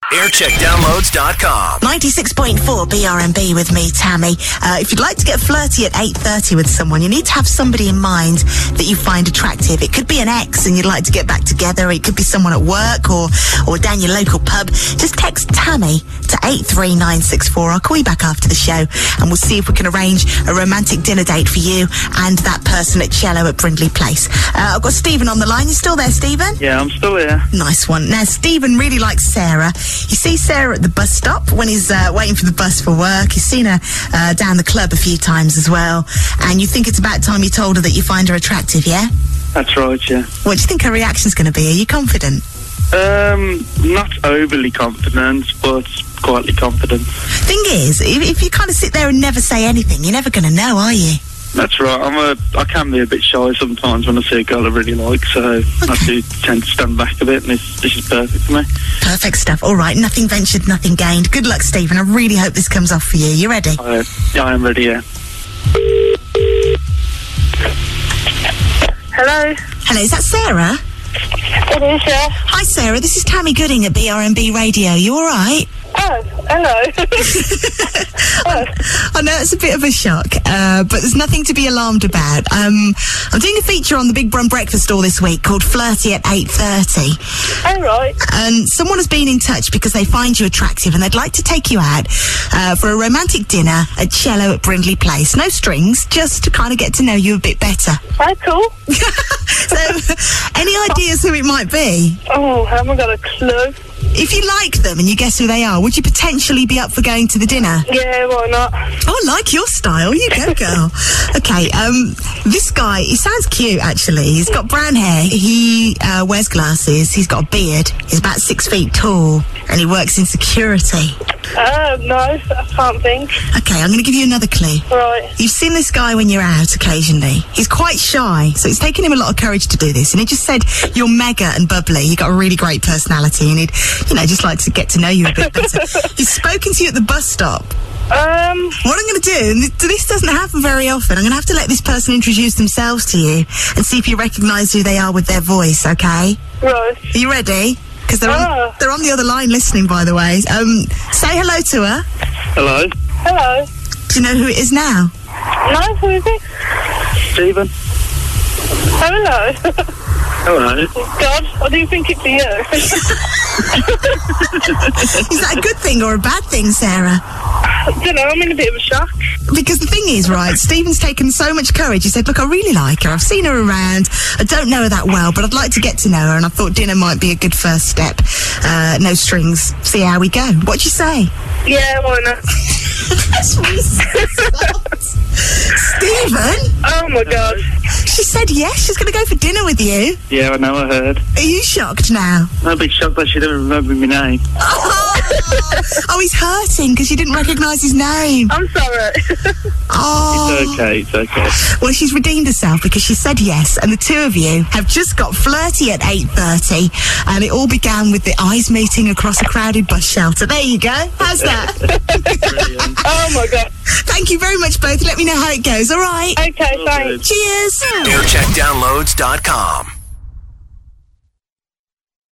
Aircheckdownloads.com. 96.4 BRMB with me, Tammy. If you'd like to get flirty at 8:30 with someone, you need to have somebody in mind that you find attractive. It could be an ex and you'd like to get back together. It could be someone at work or down your local pub. Just text Tammy to 83964. I'll call you back after the show and we'll see if we can arrange a romantic dinner date for you and that person at Cello at Brindley Place. I've got Stephen on the line. You still there, Stephen? Yeah, I'm still here. Nice one. Now, Stephen really likes Sarah. You see Sarah at the bus stop when he's waiting for the bus for work. You've seen her down the club a few times as well. And you think it's about time you told her that you find her attractive, yeah? That's right, yeah. What do you think her reaction's going to be? Are you confident? Not overly confident, but quietly confident. Thing is, if you kind of sit there and never say anything, you're never going to know, are you? That's right. I can be a bit shy sometimes when I see a girl I really like, so I do tend to stand back a bit, and this is perfect for me. Perfect stuff. All right, nothing ventured, nothing gained. Good luck, Stephen. I really hope this comes off for you. You ready? Yeah, I am ready, yeah. Hello? Hello, is that Sarah? It is, yeah. Hi, Sarah. This is Tammy Gooding at BRMB Radio. You all right? Oh, hello. I know it's a bit of a shock, but there's nothing to be alarmed about. I'm doing a feature on the Big Brun Breakfast Store this week called Flirty at 8:30. Oh, right. And someone has been in touch because they find you attractive and they'd like to take you out for a romantic dinner at Cello at Brindley Place. No strings, just to kind of get to know you a bit better. Oh, cool. So, any ideas who it might be? Oh, I haven't got a clue. If you like them and you guess who they are, would you potentially be up for going to the dinner? Yeah, why not? Oh, I like your style. You go, girl. Okay, this guy, he sounds cute, actually. He's got brown hair. He wears glasses. He's got a beard. He's about 6 feet tall. And he works in security. No, I can't think. Okay, I'm going to give you another clue. Right. You've seen this guy when you're out occasionally. He's quite shy, so it's taken him a lot of courage to do this. And he just said, you're mega and bubbly. You've got a really great personality. And he'd, just like to get to know you a bit better. He's spoken to you at the bus stop. What I'm going to do, and this doesn't happen very often, I'm going to have to let this person introduce themselves to you and see if you recognise who they are with their voice, okay? Right. Are you ready? Because they're on the other line listening, by the way. Say hello to her. Hello. Hello. Do you know who it is now? No, who is it? Stephen. Oh, hello. Hello. God, I do think it's you. Is that a good thing or a bad thing, Sarah? I don't know, I'm in a bit of a shock. Because the thing is, right, Stephen's taken so much courage. He said, look, I really like her. I've seen her around. I don't know her that well, but I'd like to get to know her, and I thought dinner might be a good first step. No strings. See how we go. What'd you say? Yeah, why not? That's really Stephen? Oh, my God. She said yes, she's going to go for dinner with you. Yeah, I know, I heard. Are you shocked now? I'm a bit shocked that she didn't remember my name. Oh, he's hurting because you didn't recognise his name. I'm sorry. Oh. It's okay. Well, she's redeemed herself because she said yes, and the two of you have just got flirty at 8:30, and it all began with the eyes meeting across a crowded bus shelter. There you go. How's that? Brilliant. Oh, my God. Thank you very much, both. Let me know how it goes, all right? Okay, thanks. Cheers. Aircheckdownloads.com.